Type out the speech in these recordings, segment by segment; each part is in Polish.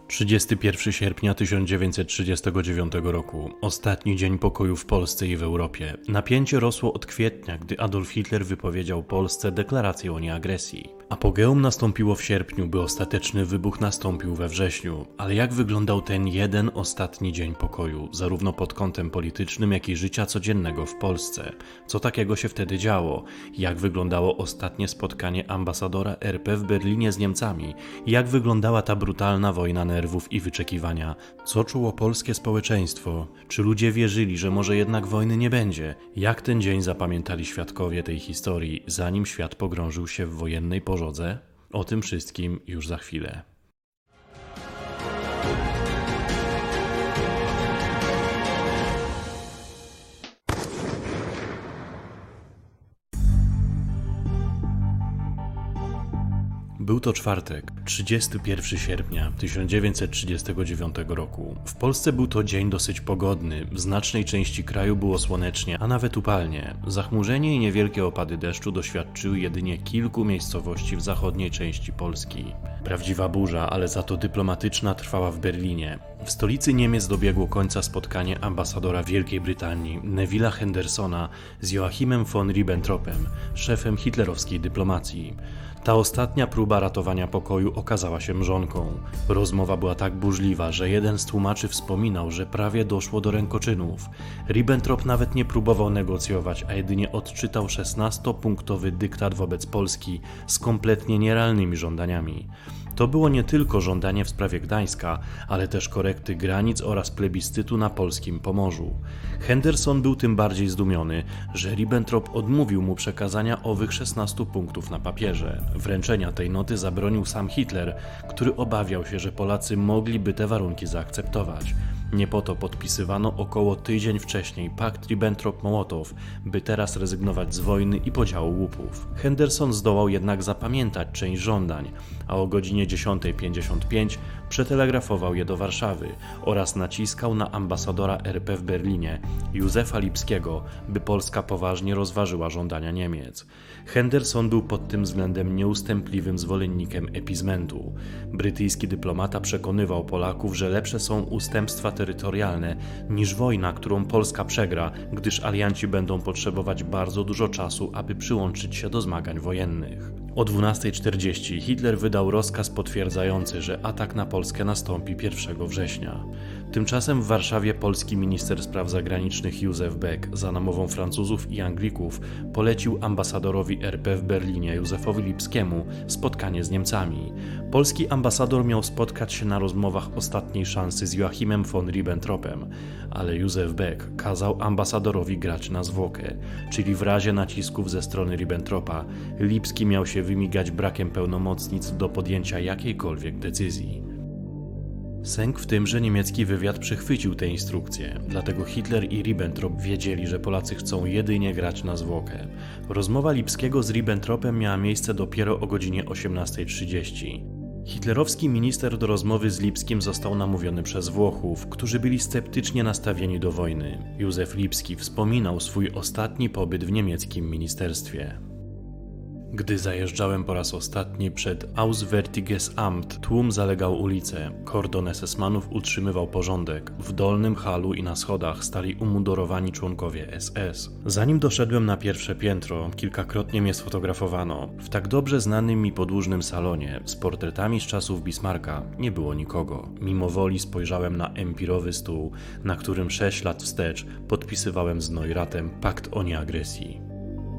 31 sierpnia 1939 roku, ostatni dzień pokoju w Polsce i w Europie. Napięcie rosło od kwietnia, gdy Adolf Hitler wypowiedział Polsce deklarację o nieagresji. Apogeum nastąpiło w sierpniu, by ostateczny wybuch nastąpił we wrześniu. Ale jak wyglądał ten jeden ostatni dzień pokoju, zarówno pod kątem politycznym, jak i życia codziennego w Polsce? Co takiego się wtedy działo? Jak wyglądało ostatnie spotkanie ambasadora RP w Berlinie z Niemcami? Jak wyglądała ta brutalna wojna nerwów i wyczekiwania? Co czuło polskie społeczeństwo? Czy ludzie wierzyli, że może jednak wojny nie będzie? Jak ten dzień zapamiętali świadkowie tej historii, zanim świat pogrążył się w wojennej pożodze? O tym wszystkim już za chwilę. Był to czwartek, 31 sierpnia 1939 roku. W Polsce był to dzień dosyć pogodny, w znacznej części kraju było słonecznie, a nawet upalnie. Zachmurzenie i niewielkie opady deszczu doświadczyły jedynie kilku miejscowości w zachodniej części Polski. Prawdziwa burza, ale za to dyplomatyczna, trwała w Berlinie. W stolicy Niemiec dobiegło końca spotkanie ambasadora Wielkiej Brytanii, Neville'a Hendersona, z Joachimem von Ribbentropem, szefem hitlerowskiej dyplomacji. Ta ostatnia próba ratowania pokoju okazała się mrzonką. Rozmowa była tak burzliwa, że jeden z tłumaczy wspominał, że prawie doszło do rękoczynów. Ribbentrop nawet nie próbował negocjować, a jedynie odczytał 16-punktowy dyktat wobec Polski z kompletnie nierealnymi żądaniami. To było nie tylko żądanie w sprawie Gdańska, ale też korekty granic oraz plebiscytu na polskim Pomorzu. Henderson był tym bardziej zdumiony, że Ribbentrop odmówił mu przekazania owych 16 punktów na papierze. Wręczenia tej noty zabronił sam Hitler, który obawiał się, że Polacy mogliby te warunki zaakceptować. Nie po to podpisywano około tydzień wcześniej pakt Ribbentrop-Mołotow, by teraz rezygnować z wojny i podziału łupów. Henderson zdołał jednak zapamiętać część żądań, a o godzinie 10:55 przetelegrafował je do Warszawy oraz naciskał na ambasadora RP w Berlinie, Józefa Lipskiego, by Polska poważnie rozważyła żądania Niemiec. Henderson był pod tym względem nieustępliwym zwolennikiem epizmentu. Brytyjski dyplomata przekonywał Polaków, że lepsze są ustępstwa terytorialne niż wojna, którą Polska przegra, gdyż alianci będą potrzebować bardzo dużo czasu, aby przyłączyć się do zmagań wojennych. O 12:40 Hitler wydał rozkaz potwierdzający, że atak na Polskę nastąpi 1 września. Tymczasem w Warszawie polski minister spraw zagranicznych Józef Beck za namową Francuzów i Anglików polecił ambasadorowi RP w Berlinie Józefowi Lipskiemu spotkanie z Niemcami. Polski ambasador miał spotkać się na rozmowach ostatniej szansy z Joachimem von Ribbentropem, ale Józef Beck kazał ambasadorowi grać na zwłokę, czyli w razie nacisków ze strony Ribbentropa Lipski miał się wymigać brakiem pełnomocnictw do podjęcia jakiejkolwiek decyzji. Sęk w tym, że niemiecki wywiad przechwycił te instrukcje, dlatego Hitler i Ribbentrop wiedzieli, że Polacy chcą jedynie grać na zwłokę. Rozmowa Lipskiego z Ribbentropem miała miejsce dopiero o godzinie 18:30. Hitlerowski minister do rozmowy z Lipskim został namówiony przez Włochów, którzy byli sceptycznie nastawieni do wojny. Józef Lipski wspominał swój ostatni pobyt w niemieckim ministerstwie. Gdy zajeżdżałem po raz ostatni przed Auswärtiges Amt, tłum zalegał ulice. Kordon SS-manów utrzymywał porządek. W dolnym halu i na schodach stali umundurowani członkowie SS. Zanim doszedłem na pierwsze piętro, kilkakrotnie mnie sfotografowano. W tak dobrze znanym mi podłużnym salonie, z portretami z czasów Bismarcka, nie było nikogo. Mimo woli spojrzałem na empirowy stół, na którym 6 lat wstecz podpisywałem z Neuratem pakt o nieagresji.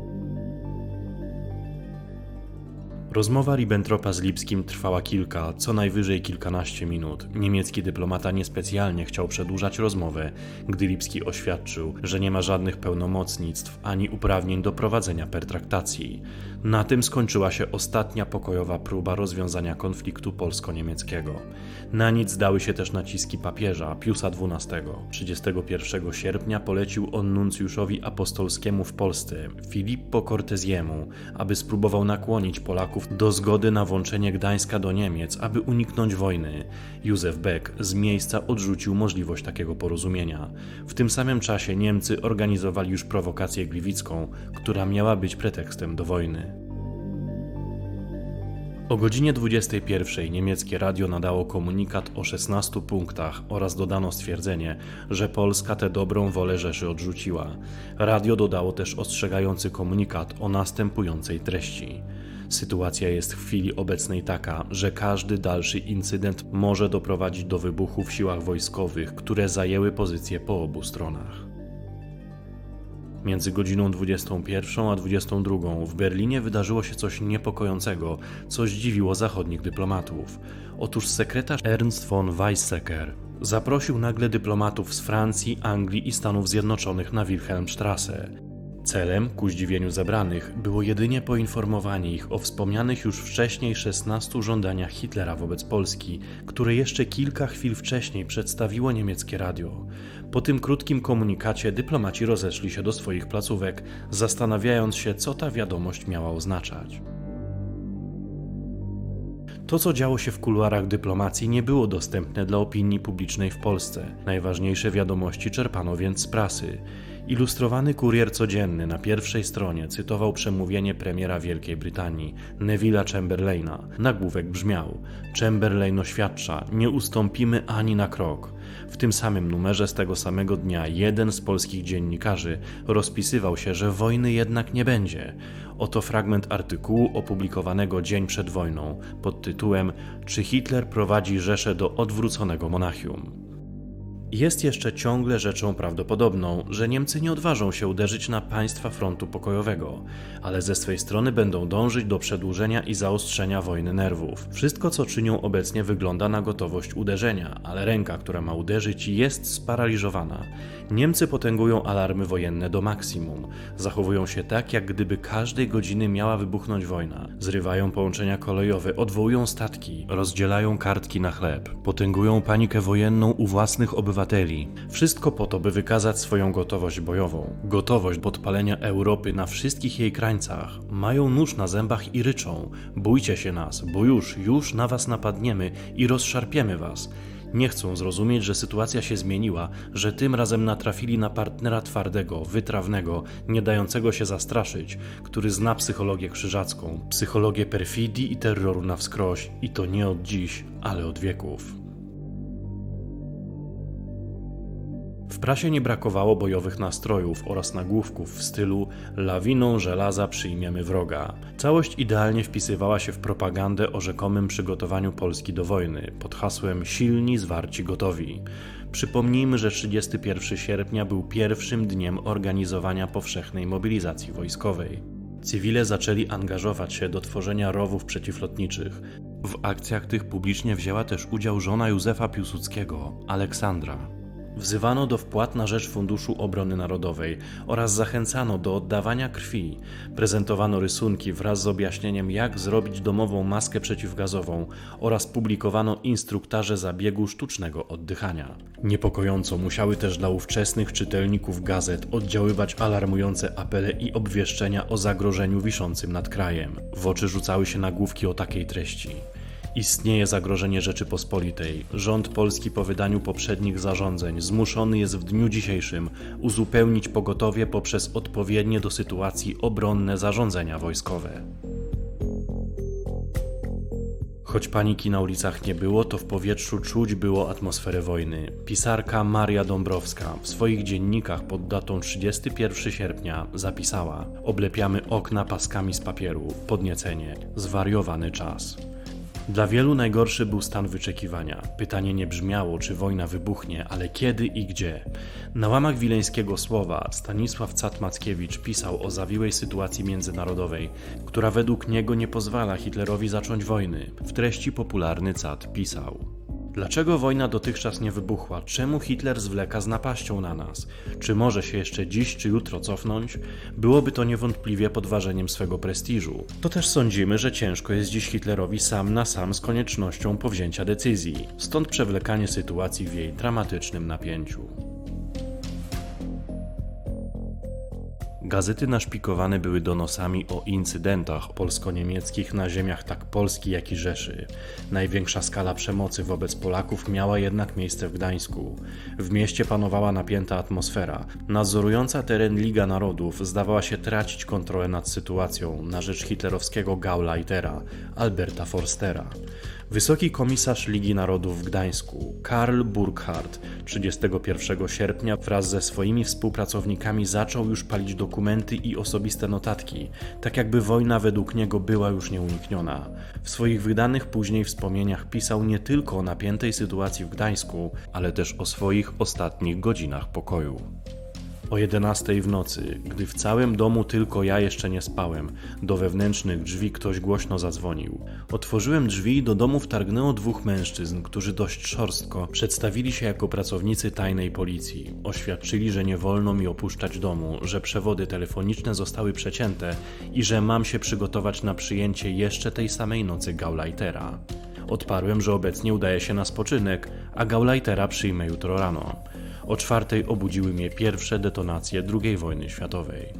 Rozmowa Ribbentropa z Lipskim trwała co najwyżej kilkanaście minut. Niemiecki dyplomata niespecjalnie chciał przedłużać rozmowę, gdy Lipski oświadczył, że nie ma żadnych pełnomocnictw ani uprawnień do prowadzenia pertraktacji. Na tym skończyła się ostatnia pokojowa próba rozwiązania konfliktu polsko-niemieckiego. Na nic zdały się też naciski papieża Piusa XII. 31 sierpnia polecił on nuncjuszowi apostolskiemu w Polsce, Filippo Cortesiemu, aby spróbował nakłonić Polaków do zgody na włączenie Gdańska do Niemiec, aby uniknąć wojny. Józef Beck z miejsca odrzucił możliwość takiego porozumienia. W tym samym czasie Niemcy organizowali już prowokację gliwicką, która miała być pretekstem do wojny. O godzinie 21 niemieckie radio nadało komunikat o 16 punktach oraz dodano stwierdzenie, że Polska tę dobrą wolę Rzeszy odrzuciła. Radio dodało też ostrzegający komunikat o następującej treści. Sytuacja jest w chwili obecnej taka, że każdy dalszy incydent może doprowadzić do wybuchu w siłach wojskowych, które zajęły pozycje po obu stronach. Między godziną 21 a 22 w Berlinie wydarzyło się coś niepokojącego, co zdziwiło zachodnich dyplomatów. Otóż sekretarz Ernst von Weizsäcker zaprosił nagle dyplomatów z Francji, Anglii i Stanów Zjednoczonych na Wilhelmstrasse. Celem, ku zdziwieniu zebranych, było jedynie poinformowanie ich o wspomnianych już wcześniej 16 żądaniach Hitlera wobec Polski, które jeszcze kilka chwil wcześniej przedstawiło niemieckie radio. Po tym krótkim komunikacie dyplomaci rozeszli się do swoich placówek, zastanawiając się, co ta wiadomość miała oznaczać. To, co działo się w kuluarach dyplomacji, nie było dostępne dla opinii publicznej w Polsce. Najważniejsze wiadomości czerpano więc z prasy. Ilustrowany kurier codzienny na pierwszej stronie cytował przemówienie premiera Wielkiej Brytanii, Neville'a Chamberlaina. Nagłówek brzmiał: Chamberlain oświadcza, nie ustąpimy ani na krok. W tym samym numerze z tego samego dnia jeden z polskich dziennikarzy rozpisywał się, że wojny jednak nie będzie. Oto fragment artykułu opublikowanego dzień przed wojną pod tytułem „Czy Hitler prowadzi Rzeszę do odwróconego Monachium?” Jest jeszcze ciągle rzeczą prawdopodobną, że Niemcy nie odważą się uderzyć na państwa frontu pokojowego, ale ze swej strony będą dążyć do przedłużenia i zaostrzenia wojny nerwów. Wszystko, co czynią obecnie, wygląda na gotowość uderzenia, ale ręka, która ma uderzyć, jest sparaliżowana. Niemcy potęgują alarmy wojenne do maksimum. Zachowują się tak, jak gdyby każdej godziny miała wybuchnąć wojna. Zrywają połączenia kolejowe, odwołują statki, rozdzielają kartki na chleb, potęgują panikę wojenną u własnych obywateli. Wszystko po to, by wykazać swoją gotowość bojową. Gotowość podpalenia Europy na wszystkich jej krańcach. Mają nóż na zębach i ryczą: bójcie się nas, bo już na was napadniemy i rozszarpiemy was. Nie chcą zrozumieć, że sytuacja się zmieniła, że tym razem natrafili na partnera twardego, wytrawnego, nie dającego się zastraszyć, który zna psychologię krzyżacką, psychologię perfidii i terroru na wskroś, i to nie od dziś, ale od wieków. W prasie nie brakowało bojowych nastrojów oraz nagłówków w stylu „Lawiną żelaza przyjmiemy wroga”. Całość idealnie wpisywała się w propagandę o rzekomym przygotowaniu Polski do wojny pod hasłem „Silni, zwarci, gotowi”. Przypomnijmy, że 31 sierpnia był pierwszym dniem organizowania powszechnej mobilizacji wojskowej. Cywile zaczęli angażować się do tworzenia rowów przeciwlotniczych. W akcjach tych publicznie wzięła też udział żona Józefa Piłsudskiego, Aleksandra. Wzywano do wpłat na rzecz Funduszu Obrony Narodowej oraz zachęcano do oddawania krwi. Prezentowano rysunki wraz z objaśnieniem, jak zrobić domową maskę przeciwgazową, oraz publikowano instruktaże zabiegu sztucznego oddychania. Niepokojąco musiały też dla ówczesnych czytelników gazet oddziaływać alarmujące apele i obwieszczenia o zagrożeniu wiszącym nad krajem. W oczy rzucały się nagłówki o takiej treści: istnieje zagrożenie Rzeczypospolitej. Rząd polski po wydaniu poprzednich zarządzeń zmuszony jest w dniu dzisiejszym uzupełnić pogotowie poprzez odpowiednie do sytuacji obronne zarządzenia wojskowe. Choć paniki na ulicach nie było, to w powietrzu czuć było atmosferę wojny. Pisarka Maria Dąbrowska w swoich dziennikach pod datą 31 sierpnia zapisała: oblepiamy okna paskami z papieru, podniecenie, zwariowany czas. Dla wielu najgorszy był stan wyczekiwania. Pytanie nie brzmiało, czy wojna wybuchnie, ale kiedy i gdzie. Na łamach wileńskiego słowa Stanisław Cat-Mackiewicz pisał o zawiłej sytuacji międzynarodowej, która według niego nie pozwala Hitlerowi zacząć wojny. W treści popularny Cat pisał: dlaczego wojna dotychczas nie wybuchła? Czemu Hitler zwleka z napaścią na nas? Czy może się jeszcze dziś czy jutro cofnąć? Byłoby to niewątpliwie podważeniem swego prestiżu. To też sądzimy, że ciężko jest dziś Hitlerowi sam na sam z koniecznością powzięcia decyzji. Stąd przewlekanie sytuacji w jej dramatycznym napięciu. Gazety naszpikowane były donosami o incydentach polsko-niemieckich na ziemiach tak Polski, jak i Rzeszy. Największa skala przemocy wobec Polaków miała jednak miejsce w Gdańsku. W mieście panowała napięta atmosfera. Nadzorująca teren Liga Narodów zdawała się tracić kontrolę nad sytuacją na rzecz hitlerowskiego Gauleitera, Alberta Forstera. Wysoki komisarz Ligi Narodów w Gdańsku, Karl Burkhardt, 31 sierpnia wraz ze swoimi współpracownikami zaczął już palić dokumenty i osobiste notatki, tak jakby wojna według niego była już nieunikniona. W swoich wydanych później wspomnieniach pisał nie tylko o napiętej sytuacji w Gdańsku, ale też o swoich ostatnich godzinach pokoju. O 11 w nocy, gdy w całym domu tylko ja jeszcze nie spałem, do wewnętrznych drzwi ktoś głośno zadzwonił. Otworzyłem drzwi i do domu wtargnęło dwóch mężczyzn, którzy dość szorstko przedstawili się jako pracownicy tajnej policji. Oświadczyli, że nie wolno mi opuszczać domu, że przewody telefoniczne zostały przecięte i że mam się przygotować na przyjęcie jeszcze tej samej nocy Gauleitera. Odparłem, że obecnie udaję się na spoczynek, a Gauleitera przyjmę jutro rano. O 4 obudziły mnie pierwsze detonacje II wojny światowej.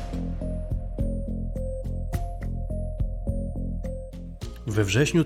We wrześniu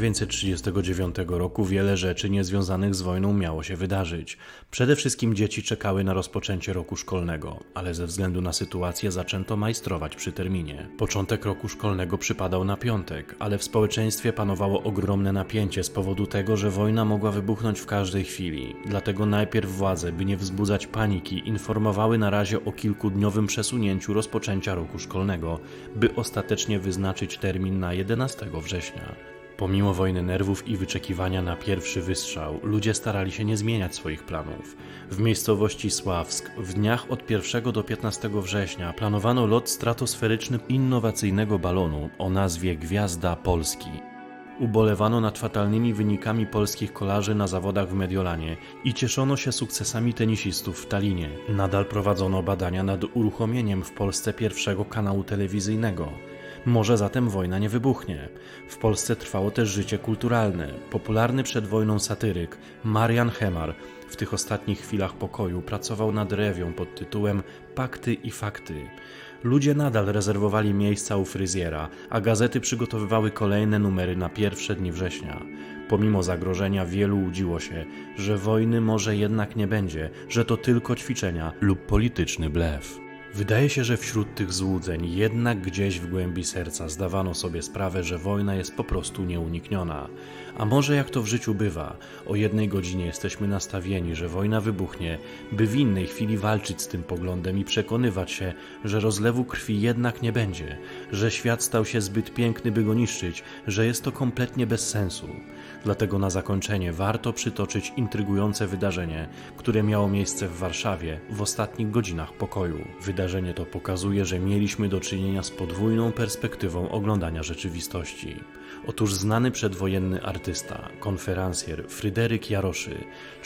1939 roku wiele rzeczy niezwiązanych z wojną miało się wydarzyć. Przede wszystkim dzieci czekały na rozpoczęcie roku szkolnego, ale ze względu na sytuację zaczęto majstrować przy terminie. Początek roku szkolnego przypadał na piątek, ale w społeczeństwie panowało ogromne napięcie z powodu tego, że wojna mogła wybuchnąć w każdej chwili. Dlatego najpierw władze, by nie wzbudzać paniki, informowały na razie o kilkudniowym przesunięciu rozpoczęcia roku szkolnego, by ostatecznie wyznaczyć termin na 11 września. Pomimo wojny nerwów i wyczekiwania na pierwszy wystrzał, ludzie starali się nie zmieniać swoich planów. W miejscowości Sławsk w dniach od 1 do 15 września planowano lot stratosferyczny innowacyjnego balonu o nazwie Gwiazda Polski. Ubolewano nad fatalnymi wynikami polskich kolarzy na zawodach w Mediolanie i cieszono się sukcesami tenisistów w Tallinie. Nadal prowadzono badania nad uruchomieniem w Polsce pierwszego kanału telewizyjnego. Może zatem wojna nie wybuchnie. W Polsce trwało też życie kulturalne. Popularny przed wojną satyryk Marian Hemar w tych ostatnich chwilach pokoju pracował nad rewią pod tytułem Pakty i fakty. Ludzie nadal rezerwowali miejsca u fryzjera, a gazety przygotowywały kolejne numery na pierwsze dni września. Pomimo zagrożenia wielu łudziło się, że wojny może jednak nie będzie, że to tylko ćwiczenia lub polityczny blef. Wydaje się, że wśród tych złudzeń jednak gdzieś w głębi serca zdawano sobie sprawę, że wojna jest po prostu nieunikniona. A może jak to w życiu bywa, o 1 godzinie jesteśmy nastawieni, że wojna wybuchnie, by w innej chwili walczyć z tym poglądem i przekonywać się, że rozlewu krwi jednak nie będzie, że świat stał się zbyt piękny, by go niszczyć, że jest to kompletnie bez sensu. Dlatego na zakończenie warto przytoczyć intrygujące wydarzenie, które miało miejsce w Warszawie w ostatnich godzinach pokoju. Wydarzenie to pokazuje, że mieliśmy do czynienia z podwójną perspektywą oglądania rzeczywistości. Otóż znany przedwojenny artysta, konferencjer Fryderyk Jaroszy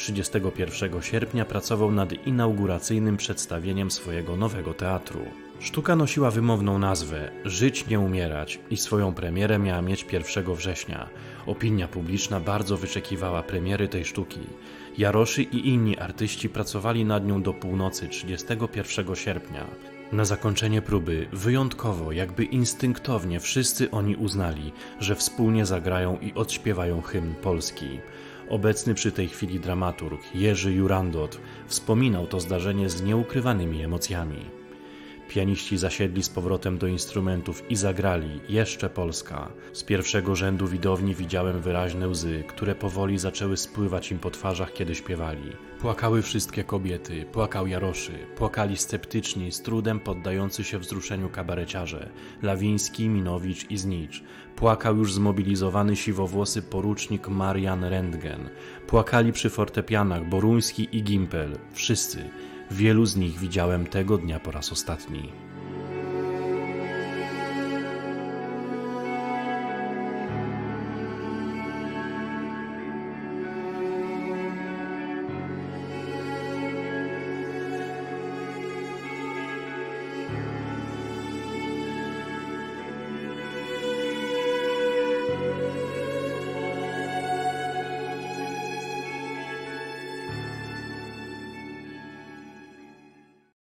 31 sierpnia pracował nad inauguracyjnym przedstawieniem swojego nowego teatru. Sztuka nosiła wymowną nazwę Żyć nie umierać i swoją premierę miała mieć 1 września. Opinia publiczna bardzo wyczekiwała premiery tej sztuki. Jaroszy i inni artyści pracowali nad nią do północy 31 sierpnia. Na zakończenie próby, wyjątkowo, jakby instynktownie wszyscy oni uznali, że wspólnie zagrają i odśpiewają hymn Polski. Obecny przy tej chwili dramaturg Jerzy Jurandot wspominał to zdarzenie z nieukrywanymi emocjami. Pianiści zasiedli z powrotem do instrumentów i zagrali Jeszcze Polska. Z pierwszego rzędu widowni widziałem wyraźne łzy, które powoli zaczęły spływać im po twarzach, kiedy śpiewali. Płakały wszystkie kobiety, płakał Jaroszy, płakali sceptyczni, z trudem poddający się wzruszeniu kabareciarze, Lawiński, Minowicz i Znicz. Płakał już zmobilizowany siwowłosy porucznik Marian Rentgen. Płakali przy fortepianach Boruński i Gimpel. Wszyscy. Wielu z nich widziałem tego dnia po raz ostatni.